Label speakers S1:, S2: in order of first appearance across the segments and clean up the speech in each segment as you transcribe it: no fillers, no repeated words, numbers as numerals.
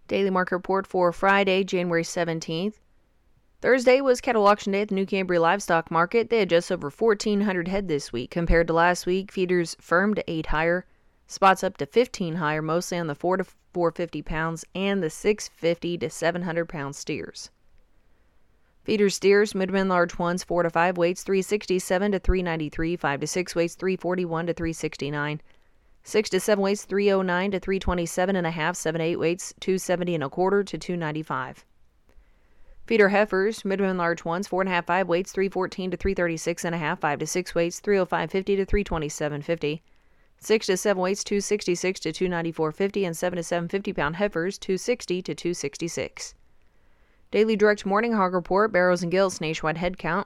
S1: Daily market report for Friday, January 17th. Thursday was cattle auction day at the New Cambria Livestock Market. They had just over 1,400 head this week. Compared to last week, feeders firm to 8 higher, spots up to 15 higher, mostly on the 4 to 450 pounds and the 650 to 700 pound steers. Feeder steers, midman large ones, 4 to 5 weights, 367 to 393, 5 to 6 weights, 341 to 369. 6 to 7 weights, 309 to 327 and a half, 7 to 8 weights, 270 and a quarter to 295. Feeder heifers, midman large ones, 4 and a half, 5 weights, 314 to 336 and a half, 5 to 6 weights, 305.50 to 327.50. 6 to 7 weights, 266 to 294.50, and 7 to 750 pound heifers, 260 to 266. Daily direct morning hog report, barrows and gilts, nationwide head count.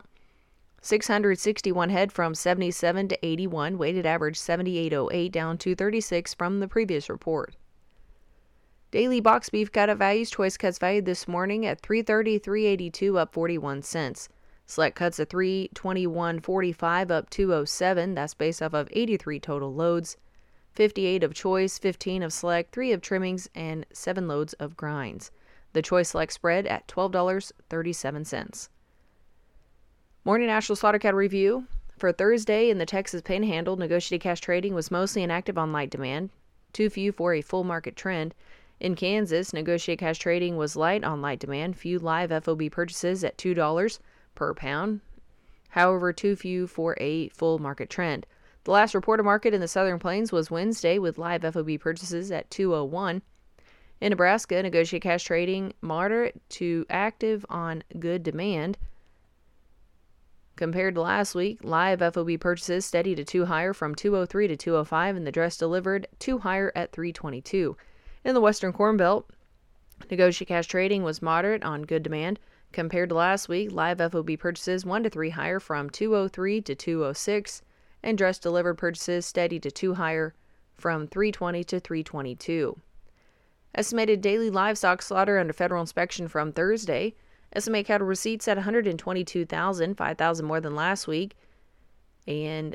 S1: 661 head from 77 to 81, weighted average 78.08, down 236 from the previous report. Daily box beef cutout values, choice cuts valued this morning at $330, $382, up 41 cents. Select cuts at $321.45, up 207. That's based off of 83 total loads, 58 of choice, 15 of select, 3 of trimmings, and 7 loads of grinds. The choice select spread at $12.37. Morning National Slaughter Cattle Review. For Thursday in the Texas Panhandle, negotiated cash trading was mostly inactive on light demand, too few for a full market trend. In Kansas, negotiated cash trading was light on light demand, few live FOB purchases at $2 per pound, however too few for a full market trend. The last reported market in the Southern Plains was Wednesday with live FOB purchases at $201. In Nebraska, negotiated cash trading moderate to active on good demand. Compared to last week, live FOB purchases steady to 2 higher from 203 to 205, and the dress delivered 2 higher at 322. In the Western Corn Belt, negotiated cash trading was moderate on good demand. Compared to last week, live FOB purchases 1 to 3 higher from 203 to 206, and dress delivered purchases steady to 2 higher from 320 to 322. Estimated daily livestock slaughter under federal inspection from Thursday. Estimated cattle receipts at 122,000, 5,000 more than last week, and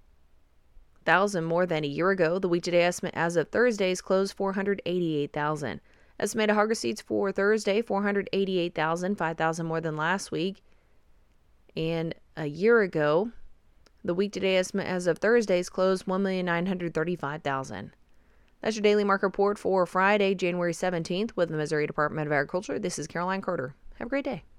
S1: 1,000 more than a year ago. The week-to-day estimate as of Thursday's close, 488,000. Estimated hog receipts for Thursday, 488,000, 5,000 more than last week, and a year ago. The week-to-day estimate as of Thursday's close, 1,935,000. That's your daily market report for Friday, January 17th with the Missouri Department of Agriculture. This is Caroline Carter. Have a great day.